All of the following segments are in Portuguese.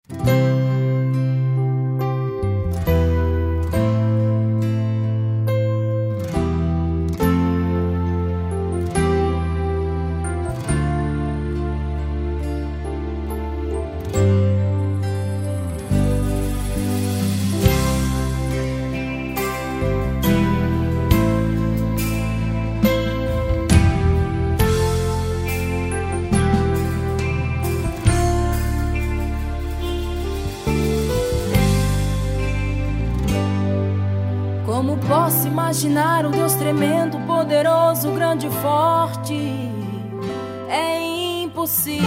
Como posso imaginar um Deus tremendo, poderoso, grande e forte? É impossível.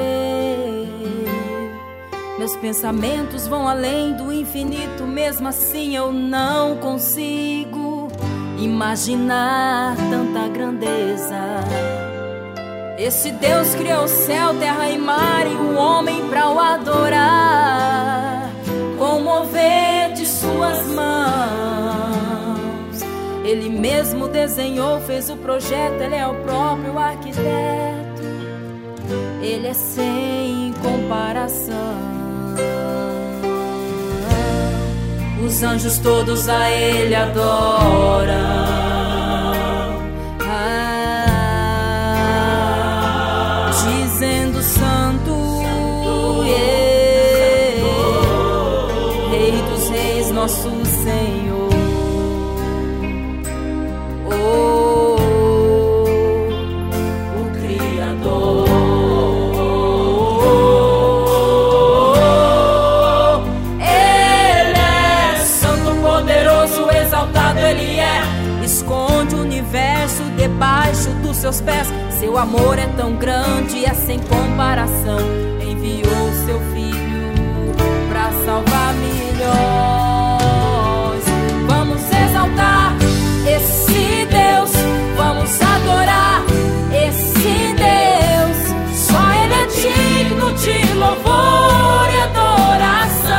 Meus pensamentos vão além do infinito, mesmo assim eu não consigo imaginar tanta grandeza. Esse Deus criou o céu, terra e mar e o homem pra o adorar, com o mover de suas mãos. Ele mesmo desenhou, fez o projeto, ele é o próprio arquiteto. Ele é sem comparação. Os anjos todos a ele adoram, dizendo santo, Rei dos reis, nosso Senhor. Debaixo dos seus pés, seu amor é tão grande, é sem comparação. Enviou seu filho pra salvar milhões. Vamos exaltar esse Deus, vamos adorar esse Deus. Só ele é digno de louvor e adoração.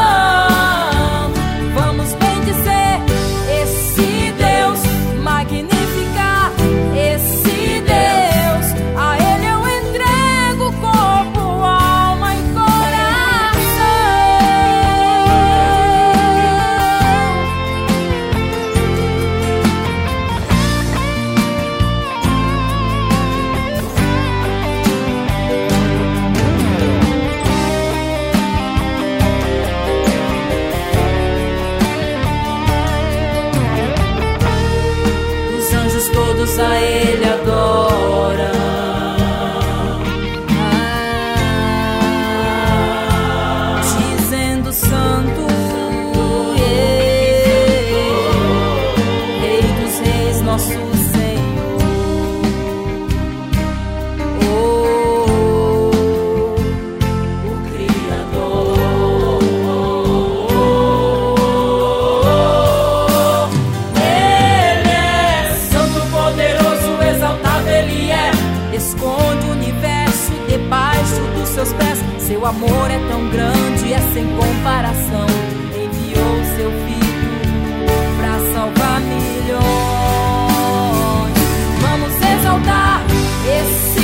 Vamos bendizer esse Deus, magnífico. Esse Deus, a ele eu entrego corpo, alma e coração. Os anjos todos a ele adoram, dizendo santo, Rei dos reis, nosso Senhor. O Criador. Ele é santo, poderoso, exaltado ele é. Esconde o universo debaixo dos seus pés. Seu amor é tão grande, é sem comparação. Enviou seu filho pra salvar milhões. Vamos exaltar esse